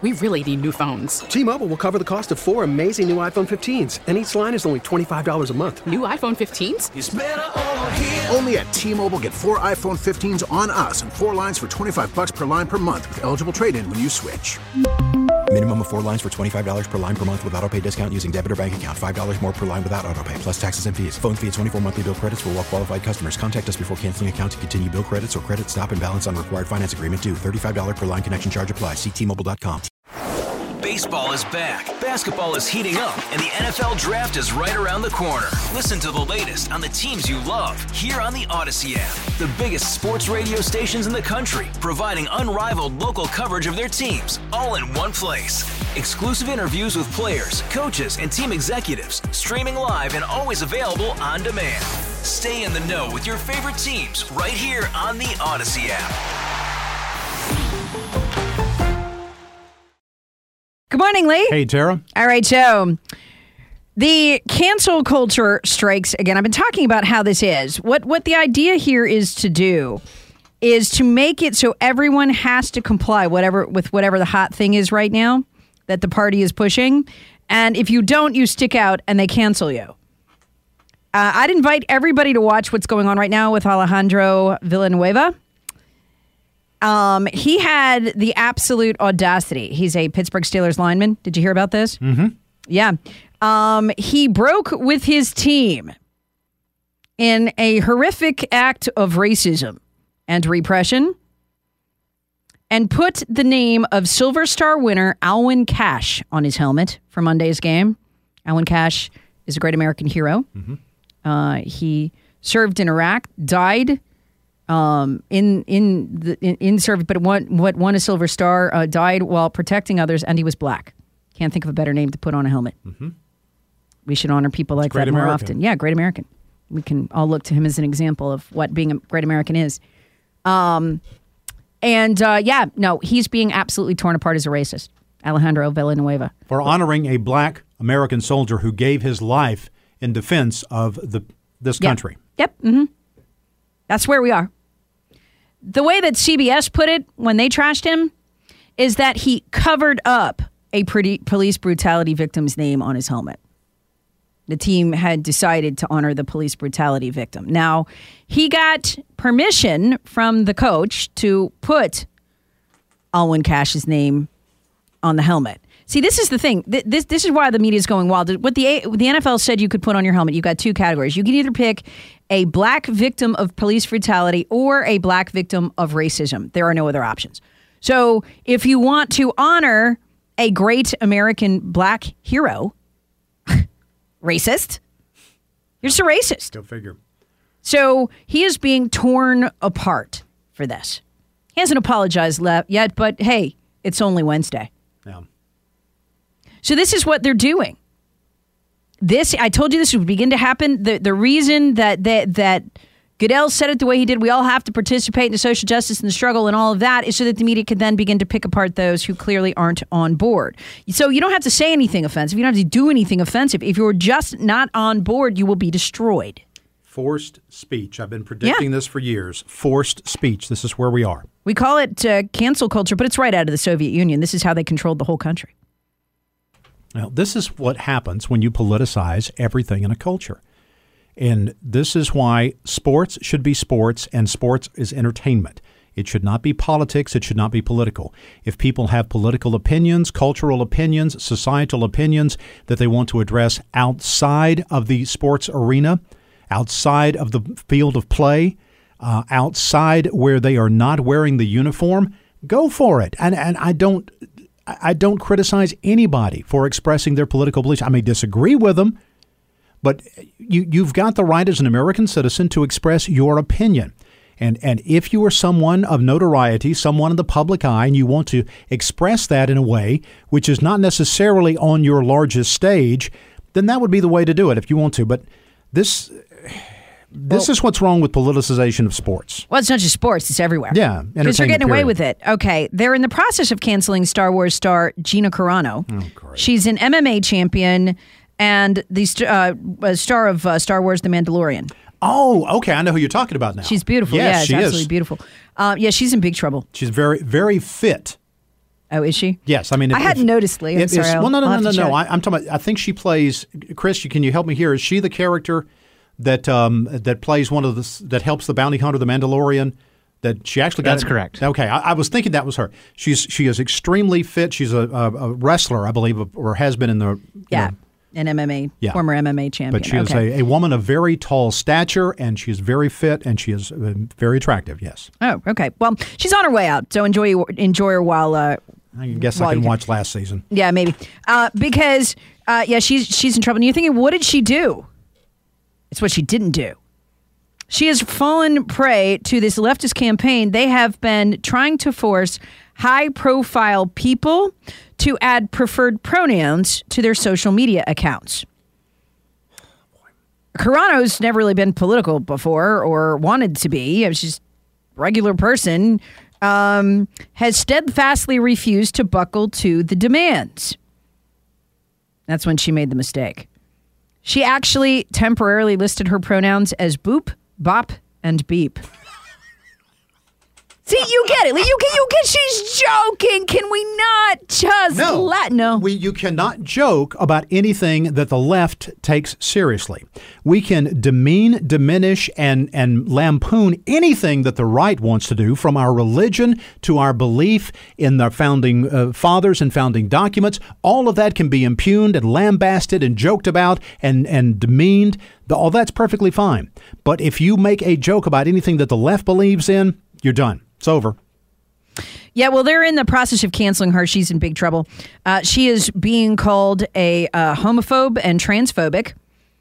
We really need new phones. T-Mobile will cover the cost of 4 amazing new iPhone 15s, and each line is only $25 a month. New iPhone 15s? It's better over here. Only at T-Mobile, get 4 iPhone 15s on us and 4 lines for $25 per line per month with eligible trade-in when you switch. Minimum of 4 lines for $25 per line per month with autopay discount using debit or bank account. $5 more per line without autopay, plus taxes and fees. Phone fee at 24 monthly bill credits for well-qualified customers. Contact us before canceling account to continue bill credits or credit stop and balance on required finance agreement due. $35 per line connection charge applies. See T-Mobile.com. Baseball is back, basketball is heating up, and the NFL Draft is right around the corner. Listen to the latest on the teams you love here on the Odyssey app. The biggest sports radio stations in the country, providing unrivaled local coverage of their teams, all in one place. Exclusive interviews with players, coaches, and team executives, streaming live and always available on demand. Stay in the know with your favorite teams right here on the Odyssey app. Good morning, Lee. Hey, Tara. All right, so the cancel culture strikes again. I've been talking about how this is. What the idea here is to do is to make it so everyone has to comply with whatever the hot thing is right now that the party is pushing. And if you don't, you stick out and they cancel you. I'd invite everybody to watch what's going on right now with Alejandro Villanueva. He had the absolute audacity. He's a Pittsburgh Steelers lineman. Did you hear about this? Mm-hmm. Yeah. He broke with his team in a horrific act of racism and repression and put the name of Silver Star winner Alwyn Cash on his helmet for Monday's game. Alwyn Cash is a great American hero. Mm-hmm. He served in Iraq, died in service, but won a Silver Star, died while protecting others, and he was black. Can't think of a better name to put on a helmet. Mm-hmm. We should honor people like that more often. Yeah, great American. We can all look to him as an example of what being a great American is. He's being absolutely torn apart as a racist. Alejandro Villanueva. For honoring a black American soldier who gave his life in defense of this country. Yep. Mm-hmm. That's where we are. The way that CBS put it when they trashed him is that he covered up a police brutality victim's name on his helmet. The team had decided to honor the police brutality victim. Now, he got permission from the coach to put Alwyn Cash's name on the helmet. See, this is the thing. This is why the media is going wild. What the NFL said you could put on your helmet, you got 2 categories. You can either pick a black victim of police brutality or a black victim of racism. There are no other options. So if you want to honor a great American black hero, racist, you're just a racist. Go figure. So he is being torn apart for this. He hasn't apologized yet, but hey, it's only Wednesday. Yeah. So this is what they're doing. I told you this would begin to happen. The reason that Goodell said it the way he did, we all have to participate in the social justice and the struggle and all of that, is so that the media can then begin to pick apart those who clearly aren't on board. So you don't have to say anything offensive. You don't have to do anything offensive. If you're just not on board, you will be destroyed. Forced speech. I've been predicting this for years. Forced speech. This is where we are. We call it cancel culture, but it's right out of the Soviet Union. This is how they controlled the whole country. Now, this is what happens when you politicize everything in a culture. And this is why sports should be sports, and sports is entertainment. It should not be politics. It should not be political. If people have political opinions, cultural opinions, societal opinions that they want to address outside of the sports arena, outside of the field of play, outside where they are not wearing the uniform, go for it. And I don't criticize anybody for expressing their political beliefs. I may disagree with them, but you've got the right as an American citizen to express your opinion. And if you are someone of notoriety, someone in the public eye, and you want to express that in a way which is not necessarily on your largest stage, then that would be the way to do it if you want to. But this is what's wrong with politicization of sports. Well, it's not just sports. It's everywhere. Yeah. Because they're getting away with it. Okay. They're in the process of canceling Star Wars star Gina Carano. Oh, great. She's an MMA champion and the star of Star Wars The Mandalorian. Oh, okay. I know who you're talking about now. She's beautiful. Yes, she's absolutely beautiful. She's in big trouble. She's very, very fit. Oh, is she? Yes, I mean, I hadn't noticed, Lee. I'm sorry. Well, no. I'll have to check. I'm talking about. I think she plays. Chris, can you help me here? Is she the character that plays one of that helps the bounty hunter, the Mandalorian? That she actually got. That's correct. Okay, I was thinking that was her. She is extremely fit. She's a wrestler, I believe, or has been in the an MMA, former MMA champion. But she is a woman of very tall stature, and she is very fit, and she is very attractive. Yes. Oh, okay. Well, she's on her way out, so enjoy her while. I guess I can watch last season. Yeah, maybe because she's in trouble. And you're thinking, what did she do? It's what she didn't do. She has fallen prey to this leftist campaign. They have been trying to force high-profile people to add preferred pronouns to their social media accounts. Carano's never really been political before or wanted to be. She's a regular person. Has steadfastly refused to buckle to the demands. That's when she made the mistake. She actually temporarily listed her pronouns as boop, bop, and beep. See, you get it. You get. She's joking. Can we not just No. You cannot joke about anything that the left takes seriously. We can demean, diminish, and lampoon anything that the right wants to do, from our religion to our belief in the founding fathers and founding documents. All of that can be impugned and lambasted and joked about and demeaned. All that's perfectly fine. But if you make a joke about anything that the left believes in, you're done. It's over. Yeah, well, they're in the process of canceling her. She's in big trouble. She is being called a homophobe and transphobic.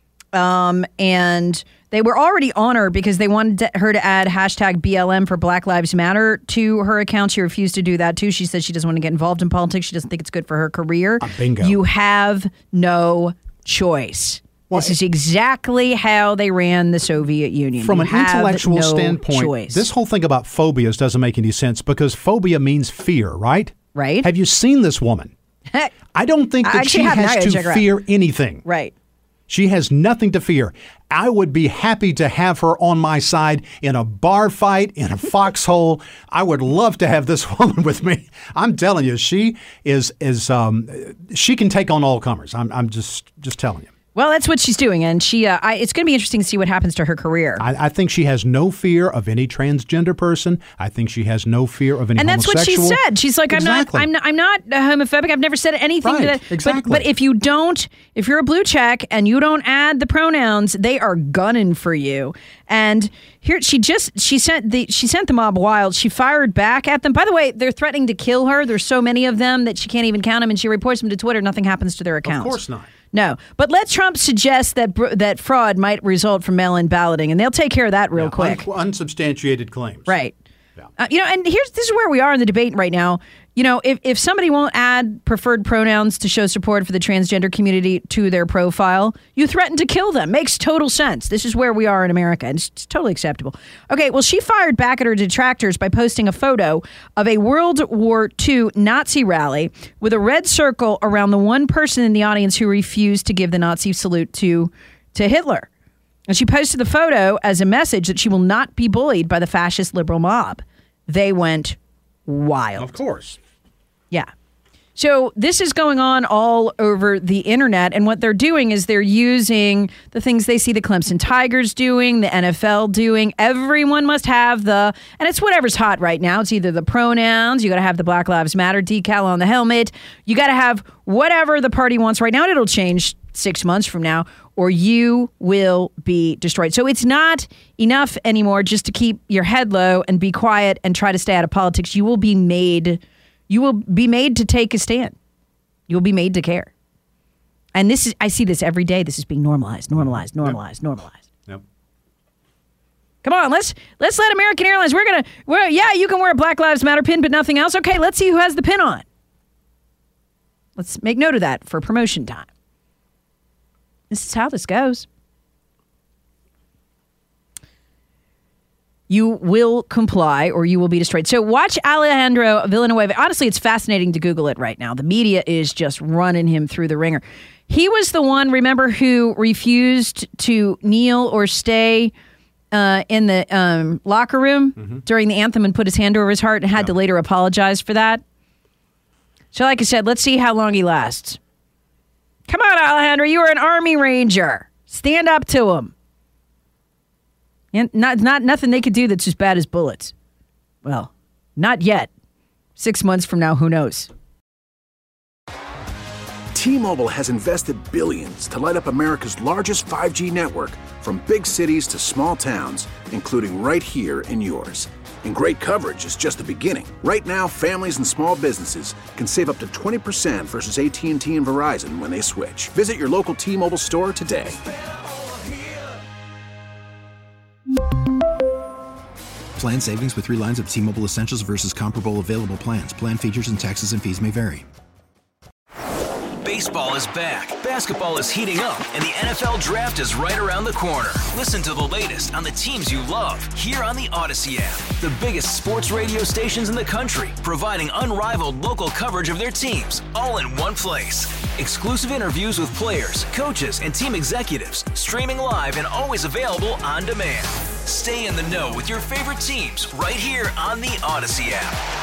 And they were already on her because they wanted her to add hashtag BLM for Black Lives Matter to her account. She refused to do that, too. She said she doesn't want to get involved in politics. She doesn't think it's good for her career. Bingo. You have no choice. Well, this is exactly how they ran the Soviet Union. From an intellectual standpoint, this whole thing about phobias doesn't make any sense because phobia means fear, right? Right. Have you seen this woman? I don't think that she has to fear anything. Right. She has nothing to fear. I would be happy to have her on my side in a bar fight, in a foxhole. I would love to have this woman with me. I'm telling you, she is she can take on all comers. I'm just telling you. Well, that's what she's doing, and it's going to be interesting to see what happens to her career. I think she has no fear of any transgender person. I think she has no fear of any homosexual. And that's what she said. She's like, exactly. I'm not homophobic. I've never said anything to that. Exactly. But if you're a blue check and you don't add the pronouns, they are gunning for you. And here she sent the mob wild. She fired back at them. By the way, they're threatening to kill her. There's so many of them that she can't even count them, and she reports them to Twitter. Nothing happens to their accounts. Of course not. No, but let Trump suggest that fraud might result from mail-in balloting, and they'll take care of that real quick. Unsubstantiated claims. Right. Yeah. And this is where we are in the debate right now. If somebody won't add preferred pronouns to show support for the transgender community to their profile, you threaten to kill them. Makes total sense. This is where we are in America, and it's totally acceptable. Okay, well, she fired back at her detractors by posting a photo of a World War II Nazi rally with a red circle around the one person in the audience who refused to give the Nazi salute to Hitler. And she posted the photo as a message that she will not be bullied by the fascist liberal mob. They went wild. Of course. Yeah. So this is going on all over the internet, and what they're doing is they're using the things they see the Clemson Tigers doing, the NFL doing. Everyone must have and it's whatever's hot right now. It's either the pronouns, you got to have the Black Lives Matter decal on the helmet, you got to have whatever the party wants right now, and it'll change 6 months from now, or you will be destroyed. So it's not enough anymore just to keep your head low and be quiet and try to stay out of politics. You will be made to take a stand. You will be made to care. And I see this every day. This is being normalized. Yep. Come on, let's let American Airlines. You can wear a Black Lives Matter pin, but nothing else. Okay, let's see who has the pin on. Let's make note of that for promotion time. This is how this goes. You will comply or you will be destroyed. So watch Alejandro Villanueva. Honestly, it's fascinating to Google it right now. The media is just running him through the ringer. He was the one, remember, who refused to kneel or stay in the locker room during the anthem and put his hand over his heart and had to later apologize for that. So like I said, let's see how long he lasts. Come on, Alejandro. You are an Army Ranger. Stand up to him. And not nothing they could do that's as bad as bullets. Well, not yet. 6 months from now, who knows? T-Mobile has invested billions to light up America's largest 5G network, from big cities to small towns, including right here in yours. And great coverage is just the beginning. Right now, families and small businesses can save up to 20% versus AT&T and Verizon when they switch. Visit your local T-Mobile store today. Plan savings with 3 lines of T-Mobile Essentials versus comparable available plans. Plan features and taxes and fees may vary. Baseball is back, basketball is heating up, and the NFL Draft is right around the corner. Listen to the latest on the teams you love here on the Odyssey app. The biggest sports radio stations in the country, providing unrivaled local coverage of their teams, all in one place. Exclusive interviews with players, coaches, and team executives, streaming live and always available on demand. Stay in the know with your favorite teams right here on the Odyssey app.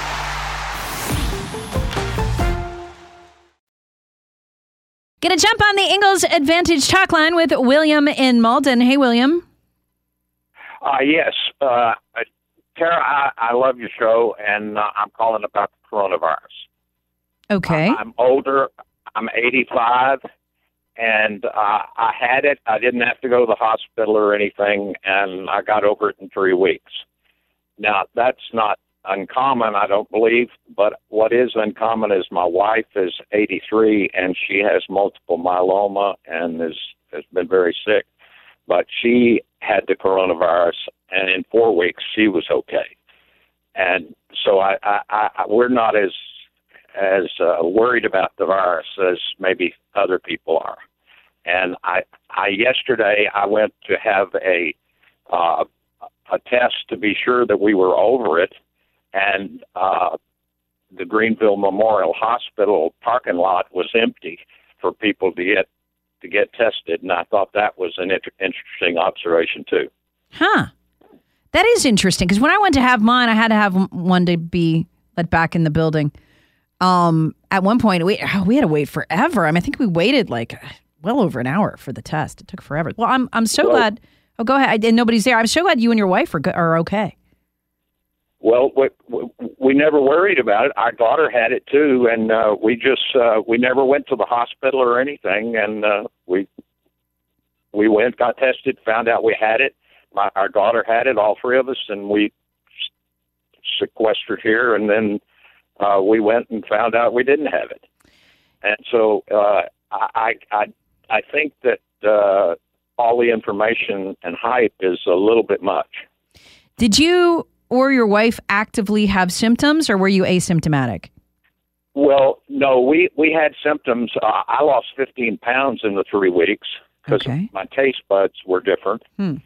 Gonna jump on the Ingles Advantage talk line with William in Malden. Hey, William. Yes. Tara, I love your show, and I'm calling about the coronavirus. Okay. I'm older. I'm 85, and I had it. I didn't have to go to the hospital or anything, and I got over it in 3 weeks. Now, that's not uncommon, I don't believe, but what is uncommon is my wife is 83 and she has multiple myeloma and has been very sick. But she had the coronavirus, and in 4 weeks she was okay. And so we're not as worried about the virus as maybe other people are. And yesterday I went to have a test to be sure that we were over it. And the Greenville Memorial Hospital parking lot was empty for people to get tested, and I thought that was an interesting observation too. Huh. That is interesting, because when I went to have mine, I had to have one to be let back in the building. At one point, we had to wait forever. I mean, I think we waited like well over an hour for the test. It took forever. Well, I'm so glad. Oh, go ahead. And nobody's there. I'm so glad you and your wife are okay. Well, we never worried about it. Our daughter had it too, and we never went to the hospital or anything. And we went, got tested, found out we had it. Our daughter had it, all 3 of us, and we sequestered here. And then we went and found out we didn't have it. And so I think that all the information and hype is a little bit much. Did you or your wife actively have symptoms, or were you asymptomatic? Well, no, we had symptoms. I lost 15 pounds in the 3 weeks because my taste buds were different, and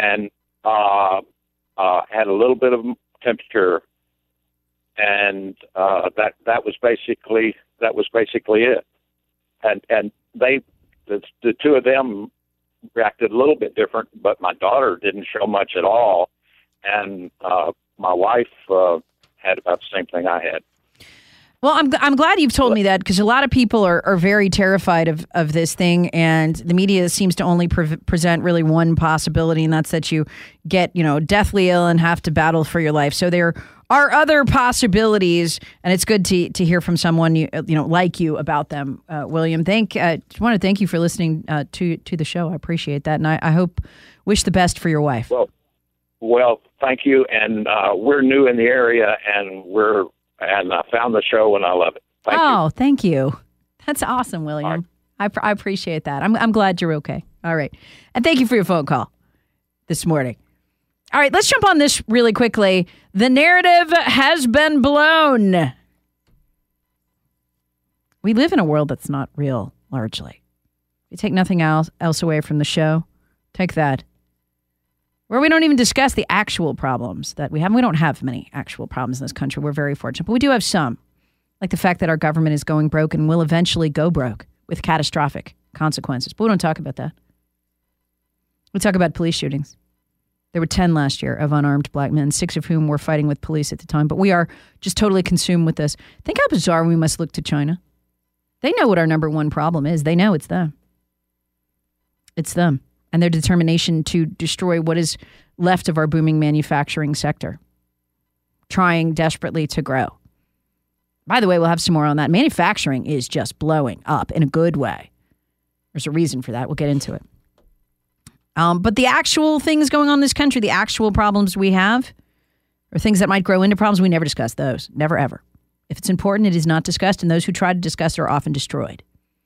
had a little bit of temperature, and that was basically it. And the 2 of them reacted a little bit different, but my daughter didn't show much at all. And my wife had about the same thing I had. Well, I'm glad you've told me that, because a lot of people are very terrified of this thing, and the media seems to only present really one possibility, and that's that you get deathly ill and have to battle for your life. So there are other possibilities, and it's good to hear from someone like you about them, William. Just want to thank you for listening to the show. I appreciate that, and I wish the best for your wife. Well, thank you, and we're new in the area, and I found the show, and I love it. Thank you. That's awesome, William. Right. I appreciate that. I'm glad you're okay. All right, and thank you for your phone call this morning. All right, let's jump on this really quickly. The narrative has been blown. We live in a world that's not real, largely. You take nothing else away from the show, take that. Where we don't even discuss the actual problems that we have. We don't have many actual problems in this country. We're very fortunate. But we do have some, like the fact that our government is going broke and will eventually go broke with catastrophic consequences. But we don't talk about that. We talk about police shootings. There were 10 last year of unarmed black men, 6 of whom were fighting with police at the time. But we are just totally consumed with this. Think how bizarre we must look to China. They know what our number one problem is. They know it's them. It's them and their determination to destroy what is left of our booming manufacturing sector, trying desperately to grow. By the way, we'll have some more on that. Manufacturing is just blowing up in a good way. There's a reason for that. We'll get into it. But the actual things going on in this country, the actual problems we have, or things that might grow into problems, we never discuss those. Never, ever. If it's important, it is not discussed, and those who try to discuss are often destroyed.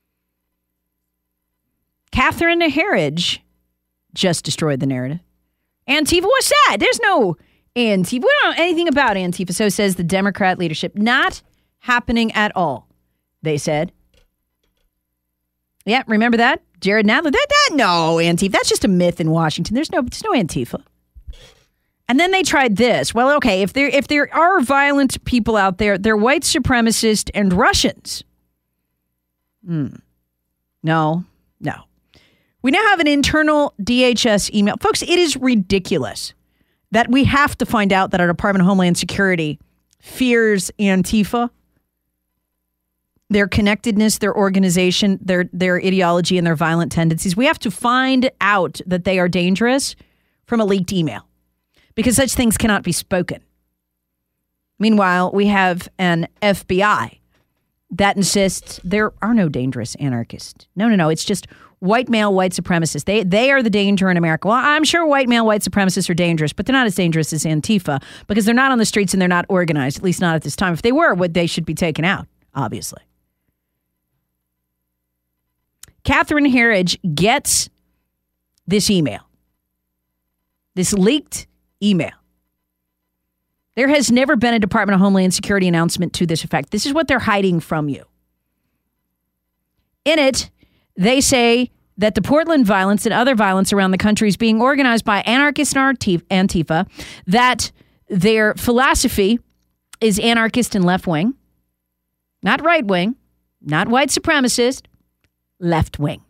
Catherine Herridge just destroyed the narrative. Antifa, what's that? There's no Antifa. We don't know anything about Antifa, so says the Democrat leadership. Not happening at all, they said. Yeah, remember that? Jared Nadler, no Antifa. That's just a myth in Washington. There's no Antifa. And then they tried this. Well, okay, if there are violent people out there, they're white supremacists and Russians. No. We now have an internal DHS email. Folks, it is ridiculous that we have to find out that our Department of Homeland Security fears Antifa, their connectedness, their organization, their ideology, and their violent tendencies. We have to find out that they are dangerous from a leaked email because such things cannot be spoken. Meanwhile, we have an FBI that insists there are no dangerous anarchists. No. It's just white male, white supremacists. They are the danger in America. Well, I'm sure white male, white supremacists are dangerous, but they're not as dangerous as Antifa because they're not on the streets and they're not organized, at least not at this time. If they were, they should be taken out, obviously. Catherine Herridge gets this email, this leaked email. There has never been a Department of Homeland Security announcement to this effect. This is what they're hiding from you. In it, they say that the Portland violence and other violence around the country is being organized by anarchists and Antifa, that their philosophy is anarchist and left-wing, not right-wing, not white supremacist, left-wing.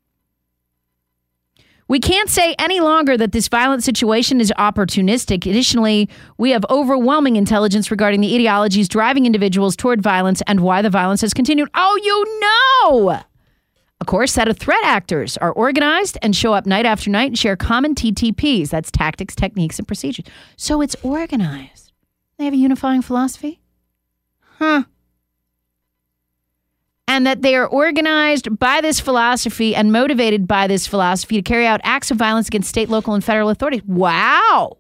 We can't say any longer that this violent situation is opportunistic. Additionally, we have overwhelming intelligence regarding the ideologies driving individuals toward violence and why the violence has continued. Oh, you know! Of course, that of threat actors are organized and show up night after night and share common TTPs. That's tactics, techniques, and procedures. So it's organized. They have a unifying philosophy? And that they are organized by this philosophy and motivated by this philosophy to carry out acts of violence against state, local, and federal authorities. Wow.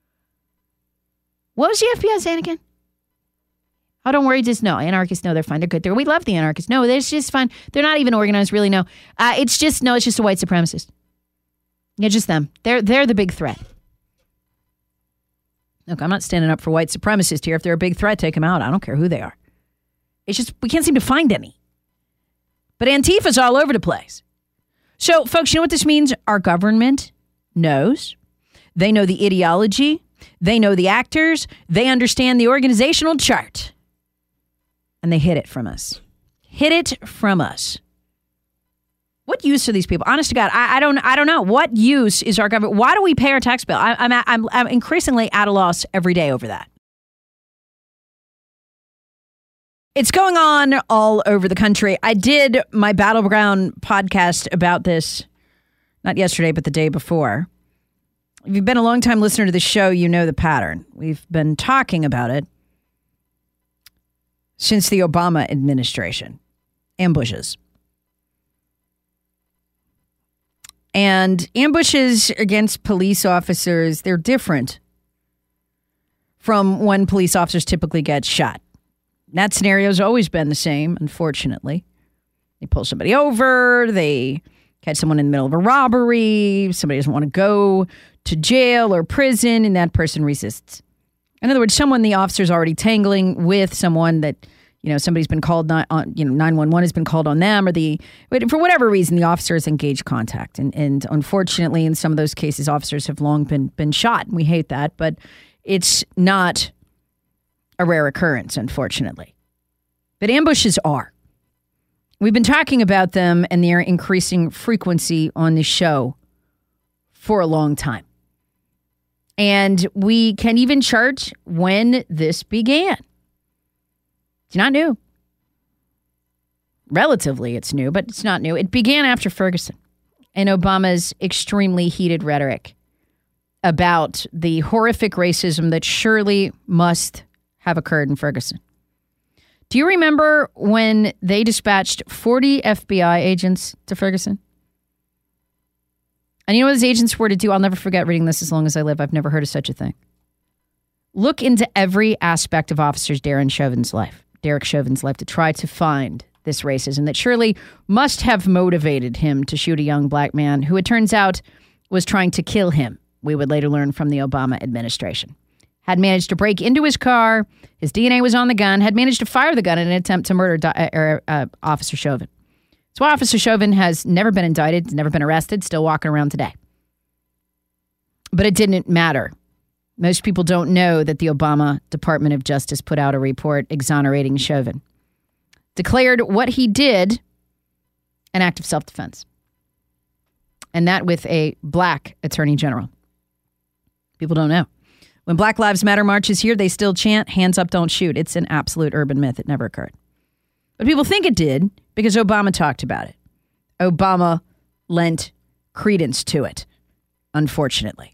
What was the FBI saying again? Oh, don't worry. Just no. Anarchists, no, they're fine. They're good. We love the anarchists. No, they're just fine. They're not even organized, really, no. It's just a white supremacist. Yeah, just them. They're the big threat. Look, I'm not standing up for white supremacists here. If they're a big threat, take them out. I don't care who they are. It's just we can't seem to find any. But Antifa's all over the place. So, folks, you know what this means? Our government knows. They know the ideology. They know the actors. They understand the organizational chart. And they hid it from us. Hid it from us. What use are these people? Honest to God, I don't know. What use is our government? Why do we pay our tax bill? I'm increasingly at a loss every day over that. It's going on all over the country. I did my Battleground podcast about this, not yesterday, but the day before. If you've been a long-time listener to the show, you know the pattern. We've been talking about it since the Obama administration. Ambushes. And ambushes against police officers, they're different from when police officers typically get shot. That scenario's always been the same, unfortunately. They pull somebody over, they catch someone in the middle of a robbery, somebody doesn't want to go to jail or prison, and that person resists. In other words, the officer's already tangling with someone that, somebody's been called on, 911 has been called on them, or for whatever reason, the officer has engaged contact. And unfortunately, in some of those cases, officers have long been shot, and we hate that, but it's not a rare occurrence, unfortunately. But ambushes are. We've been talking about them and their increasing frequency on this show for a long time. And we can even chart when this began. It's not new. Relatively, it's new, but it's not new. It began after Ferguson and Obama's extremely heated rhetoric about the horrific racism that surely must have occurred in Ferguson. Do you remember when they dispatched 40 FBI agents to Ferguson? And you know what those agents were to do? I'll never forget reading this as long as I live. I've never heard of such a thing. Look into every aspect of Officer Derek Chauvin's life to try to find this racism that surely must have motivated him to shoot a young black man who it turns out was trying to kill him, we would later learn from the Obama administration. Had managed to break into his car, his DNA was on the gun, had managed to fire the gun in an attempt to murder Officer Chauvin. That's why Officer Chauvin has never been indicted, never been arrested, still walking around today. But it didn't matter. Most people don't know that the Obama Department of Justice put out a report exonerating Chauvin. Declared what he did an act of self-defense. And that with a black attorney general. People don't know. When Black Lives Matter marches here, they still chant, hands up, don't shoot. It's an absolute urban myth. It never occurred. But people think it did because Obama talked about it. Obama lent credence to it, unfortunately.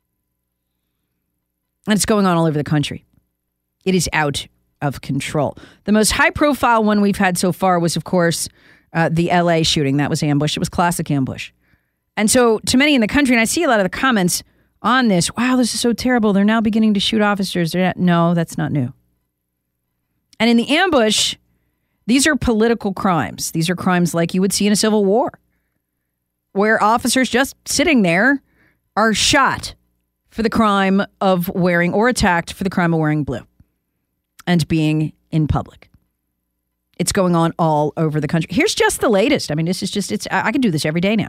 And it's going on all over the country. It is out of control. The most high-profile one we've had so far was, of course, the L.A. shooting. That was ambush. It was classic ambush. And so to many in the country, and I see a lot of the comments on this, wow, this is so terrible. They're now beginning to shoot officers. No, that's not new. And in the ambush, these are political crimes. These are crimes like you would see in a civil war, where officers just sitting there are shot for the crime of wearing, or attacked for the crime of wearing blue and being in public. It's going on all over the country. Here's just the latest. I mean, this is just, I can do this every day now.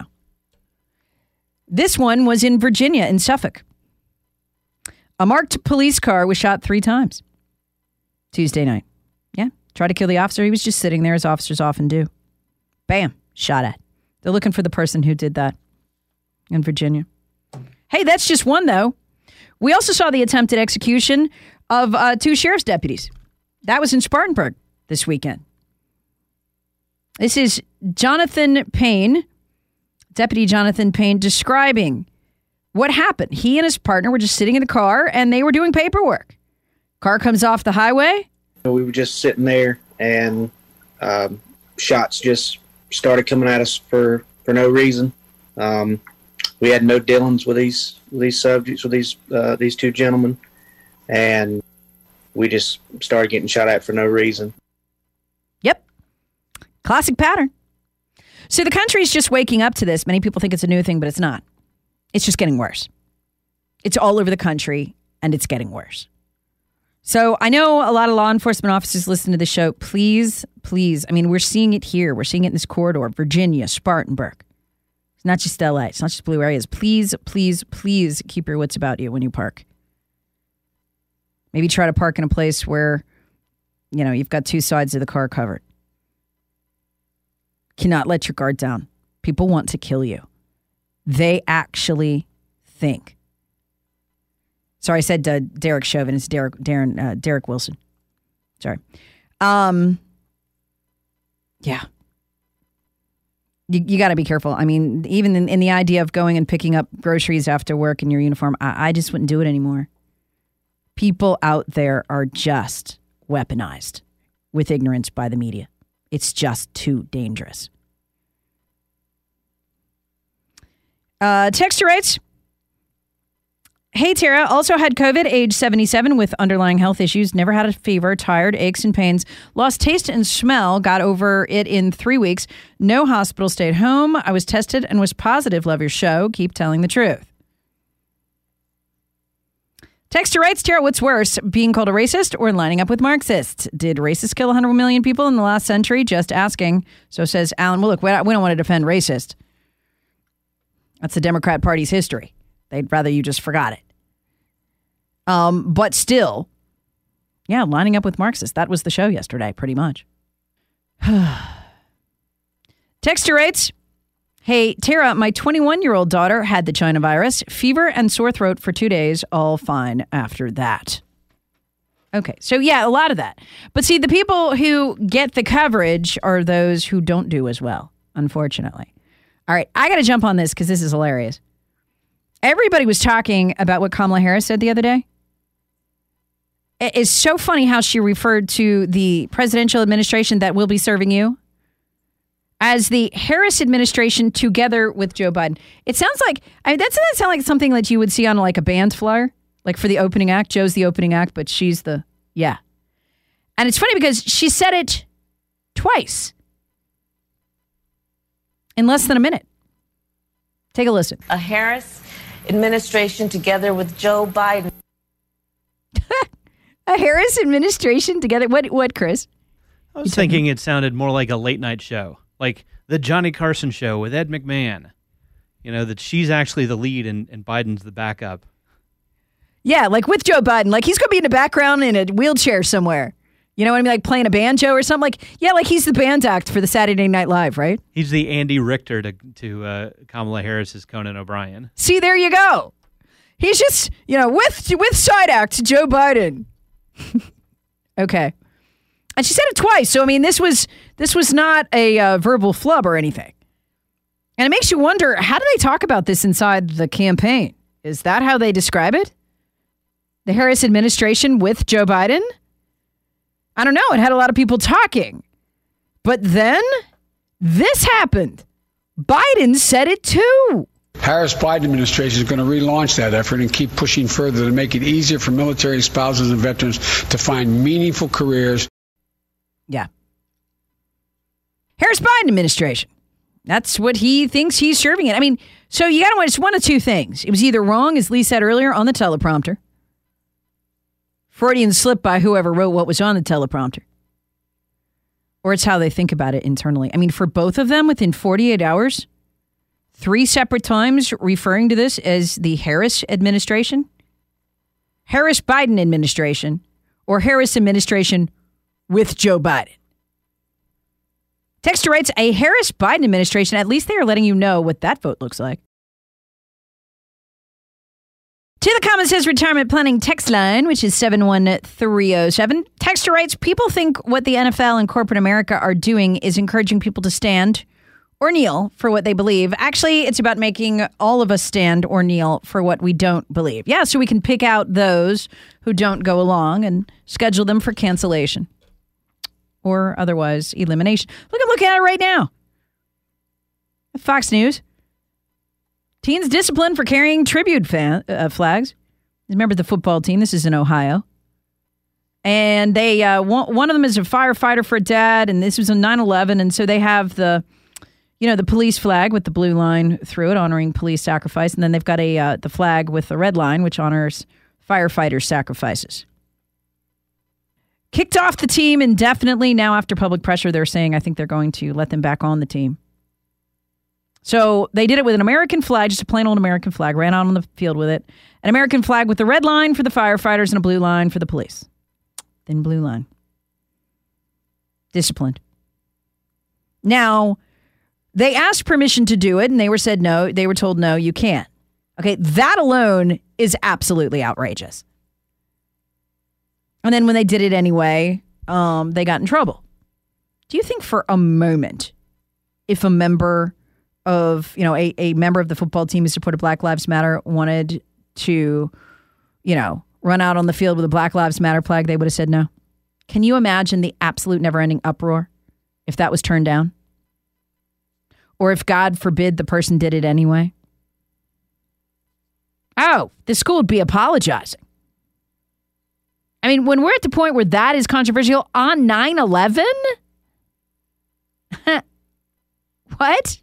This one was in Virginia, in Suffolk. A marked police car was shot 3 times Tuesday night. Yeah, tried to kill the officer. He was just sitting there, as officers often do. Bam, shot at. They're looking for the person who did that in Virginia. Hey, that's just one, though. We also saw the attempted execution of 2 sheriff's deputies. That was in Spartanburg this weekend. This is Jonathan Payne, Deputy Jonathan Payne, describing what happened. He and his partner were just sitting in the car, and they were doing paperwork. Car comes off the highway. We were just sitting there, and shots just started coming at us for no reason. We had no dealings with these subjects, with these 2 gentlemen, and we just started getting shot at for no reason. Yep. Classic pattern. So the country's just waking up to this. Many people think it's a new thing, but it's not. It's just getting worse. It's all over the country, and it's getting worse. So I know a lot of law enforcement officers listen to the show. Please, I mean, we're seeing it here. We're seeing it in this corridor, Virginia, Spartanburg. It's not just LA. It's not just blue areas. Please keep your wits about you when you park. Maybe try to park in a place where, you've got 2 sides of the car covered. Cannot let your guard down. People want to kill you. They actually think. Sorry, I said Derek Chauvin. It's Derek Wilson. Sorry. Yeah. You got to be careful. I mean, even in the idea of going and picking up groceries after work in your uniform, I just wouldn't do it anymore. People out there are just weaponized with ignorance by the media. It's just too dangerous. Texture rates. Hey, Tara, also had COVID, age 77, with underlying health issues. Never had a fever, tired, aches and pains. Lost taste and smell. Got over it in 3 weeks. No hospital, stayed home. I was tested and was positive. Love your show. Keep telling the truth. Texter writes, Tara, what's worse, being called a racist or lining up with Marxists? Did racists kill 100 million people in the last century? Just asking. So says Alan, well, look, we don't want to defend racist. That's the Democrat Party's history. They'd rather you just forgot it. But still, yeah, lining up with Marxists. That was the show yesterday, pretty much. Texter writes, Hey, Tara, my 21-year-old daughter had the China virus, fever and sore throat for 2 days, all fine after that. Okay, so yeah, a lot of that. But see, the people who get the coverage are those who don't do as well, unfortunately. All right, I got to jump on this because this is hilarious. Everybody was talking about what Kamala Harris said the other day. It's so funny how she referred to the presidential administration that will be serving you as the Harris administration together with Joe Biden. It sounds like, that doesn't sound like something that you would see on like a band flyer, like for the opening act. Joe's the opening act, but she's the, yeah. And it's funny because she said it twice in less than a minute. Take a listen. A Harris administration together with Joe Biden. A Harris administration together. What, Chris? I was thinking it sounded more like a late night show, like the Johnny Carson show with Ed McMahon. You know, that she's actually the lead and Biden's the backup. Yeah, like with Joe Biden. Like he's going to be in the background in a wheelchair somewhere. You know what I mean? Like playing a banjo or something. Like, yeah, like he's the band act for the Saturday Night Live, right? He's the Andy Richter to Kamala Harris's Conan O'Brien. See, there you go. He's just, with side act Joe Biden. Okay. And she said it twice. So, I mean, this was not a verbal flub or anything. And it makes you wonder, how do they talk about this inside the campaign? Is that how they describe it? The Harris administration with Joe Biden? I don't know. It had a lot of people talking. But then this happened. Biden said it too. Harris-Biden administration is going to relaunch that effort and keep pushing further to make it easier for military spouses and veterans to find meaningful careers. Yeah. Harris-Biden administration. That's what he thinks he's serving it. I mean, so you got to, it's one of two things. It was either wrong, as Lee said earlier, on the teleprompter. Freudian slip by whoever wrote what was on the teleprompter. Or it's how they think about it internally. I mean, for both of them, within 48 hours, 3 separate times referring to this as the Harris administration, Harris-Biden administration, or Harris administration with Joe Biden. Texter writes, a Harris-Biden administration, at least they are letting you know what that vote looks like. To the Common Sense Retirement Planning text line, which is 71307. Texter writes, people think what the NFL and corporate America are doing is encouraging people to stand or kneel for what they believe. Actually, it's about making all of us stand or kneel for what we don't believe. Yeah, so we can pick out those who don't go along and schedule them for cancellation or otherwise elimination. Look at it right now. Fox News. Teens disciplined for carrying tribute flags. Remember the football team. This is in Ohio. And they one of them is a firefighter for a dad, and this was on 9/11, and so they have the police flag with the blue line through it, honoring police sacrifice, and then they've got the flag with the red line, which honors firefighter sacrifices. Kicked off the team indefinitely. Now, after public pressure, they're saying, I think they're going to let them back on the team. So they did it with an American flag, just a plain old American flag, ran out on the field with it. An American flag with the red line for the firefighters and a blue line for the police. Then blue line. Disciplined. Now, they asked permission to do it, and they were said no. They were told, no, you can't. Okay, that alone is absolutely outrageous. And then when they did it anyway, they got in trouble. Do you think for a moment, if a member of, a member of the football team who supported Black Lives Matter wanted to, run out on the field with a Black Lives Matter flag, they would have said no? Can you imagine the absolute never-ending uproar if that was turned down? Or if, God forbid, the person did it anyway? Oh, the school would be apologizing. I mean, when we're at the point where that is controversial on 9/11? What?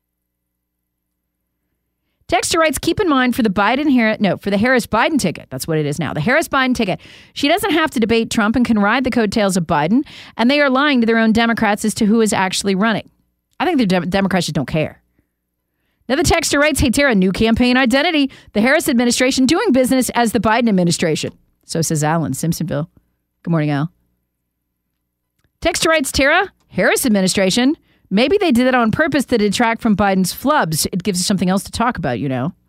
Texter writes, keep in mind for the Harris-Biden ticket. That's what it is now. The Harris-Biden ticket. She doesn't have to debate Trump and can ride the coattails of Biden. And they are lying to their own Democrats as to who is actually running. I think the Democrats just don't care. Now the texter writes, hey, Tara, new campaign identity. The Harris administration doing business as the Biden administration. So says Al in Simpsonville. Good morning, Al. Texter writes, Tara, Harris administration Maybe they did it on purpose to detract from Biden's flubs. It gives us something else to talk about, you know.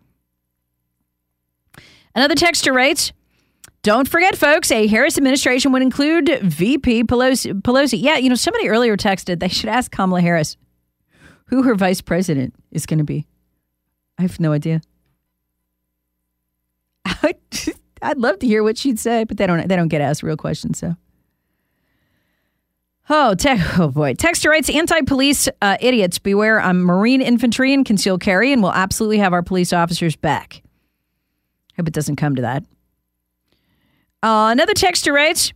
Another texter writes, don't forget, folks, a Harris administration would include VP Pelosi. Yeah, you know, somebody earlier texted they should ask Kamala Harris who her vice president is going to be. I have no idea. I'd love to hear what she'd say, but they don't get asked real questions, so. Oh boy. Texter writes, anti-police idiots, beware. I'm Marine infantry and concealed carry and will absolutely have our police officers back. Hope it doesn't come to that. Another texter writes,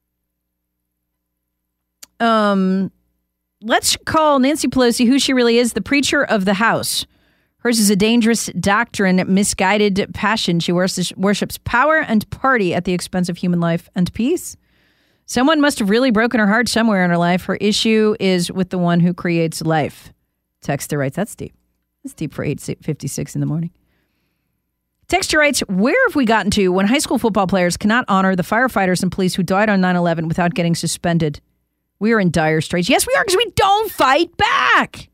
let's call Nancy Pelosi who she really is, the preacher of the House. Hers is a dangerous doctrine, misguided passion. She worships power and party at the expense of human life and peace. Someone must have really broken her heart somewhere in her life. Her issue is with the one who creates life. Texter writes, that's deep. That's deep for 8:56 in the morning. Texter writes, where have we gotten to when high school football players cannot honor the firefighters and police who died on 9/11 without getting suspended? We are in dire straits. Yes, we are, because we don't fight back.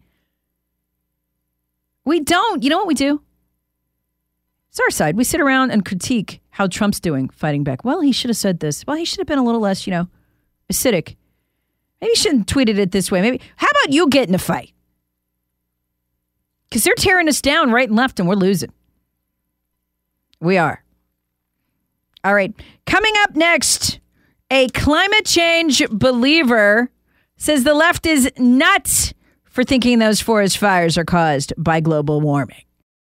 We don't. You know what we do? It's our side. We sit around and critique how Trump's doing fighting back. Well, he should have said this. Well, he should have been a little less, acidic. Maybe he shouldn't have tweeted it this way. Maybe. How about you get in a fight? Because they're tearing us down right and left and we're losing. We are. All right. Coming up next, a climate change believer says the left is nuts for thinking those forest fires are caused by global warming.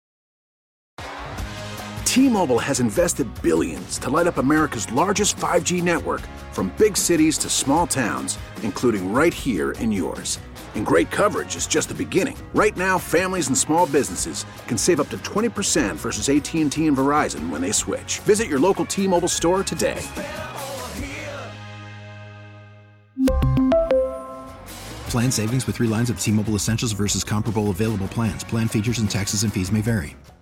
T-Mobile has invested billions to light up America's largest 5G network, from big cities to small towns, including right here in yours. And great coverage is just the beginning. Right now, families and small businesses can save up to 20% versus AT&T and Verizon when they switch. Visit your local T-Mobile store today. Plan savings with 3 lines of T-Mobile Essentials versus comparable available plans. Plan features and taxes and fees may vary.